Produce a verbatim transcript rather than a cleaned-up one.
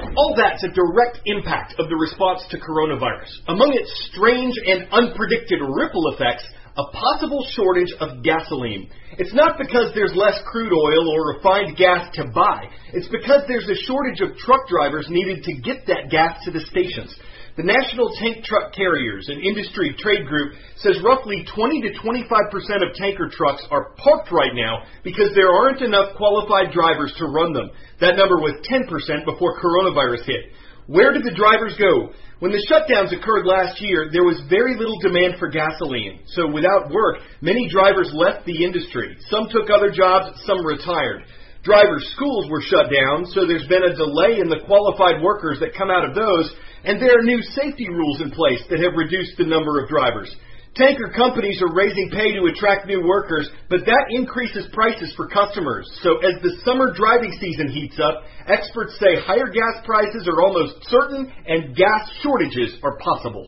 All that's a direct impact of the response to coronavirus. Among its strange and unpredicted ripple effects, a possible shortage of gasoline. It's not because there's less crude oil or refined gas to buy. It's because there's a shortage of truck drivers needed to get that gas to the stations. The National Tank Truck Carriers and Industry Trade Group says roughly twenty to twenty-five percent of tanker trucks are parked right now because there aren't enough qualified drivers to run them. That number was ten percent before coronavirus hit. Where did the drivers go? When the shutdowns occurred last year, there was very little demand for gasoline. So without work, many drivers left the industry. Some took other jobs, some retired. Drivers' schools were shut down, so there's been a delay in the qualified workers that come out of those, and there are new safety rules in place that have reduced the number of drivers. Tanker companies are raising pay to attract new workers, but that increases prices for customers. So as the summer driving season heats up, experts say higher gas prices are almost certain and gas shortages are possible.